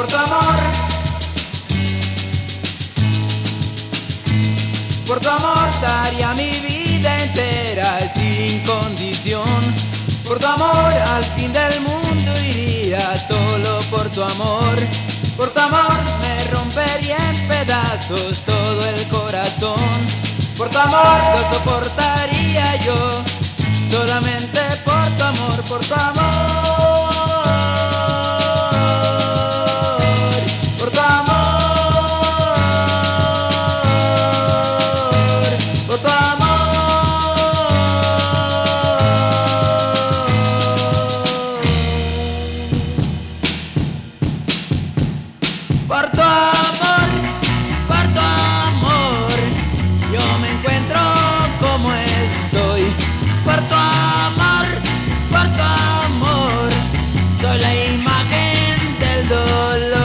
por tu amor, por tu amor daría mi vida entera sin condición. Por tu amor al fin del mundo iría solo por tu amor. Por tu amor me rompería en pedazos todo el corazón. Por tu amor lo soportaría yo, solamente por tu amor, por tu amor. Por tu amor, por tu amor. Por tu amor, por tu amor, yo me encuentro como estoy. Por tu amor, soy la imagen del dolor.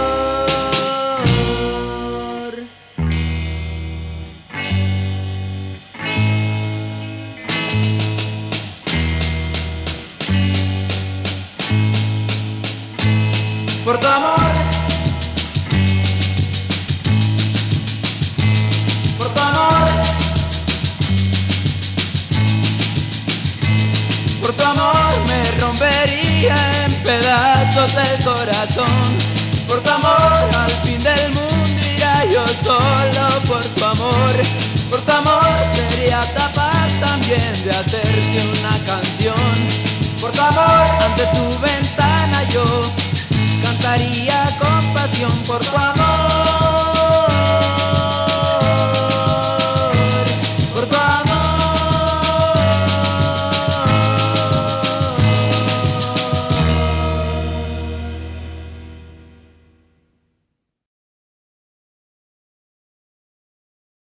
Por tu amor, por tu amor, por tu amor me rompería en pedazos el corazón. Por tu amor al fin del mundo iría yo solo por tu amor. Por tu amor sería capaz también de hacerte una canción. Por tu amor ante tu ventana yo cantaría con pasión. Por tu amor.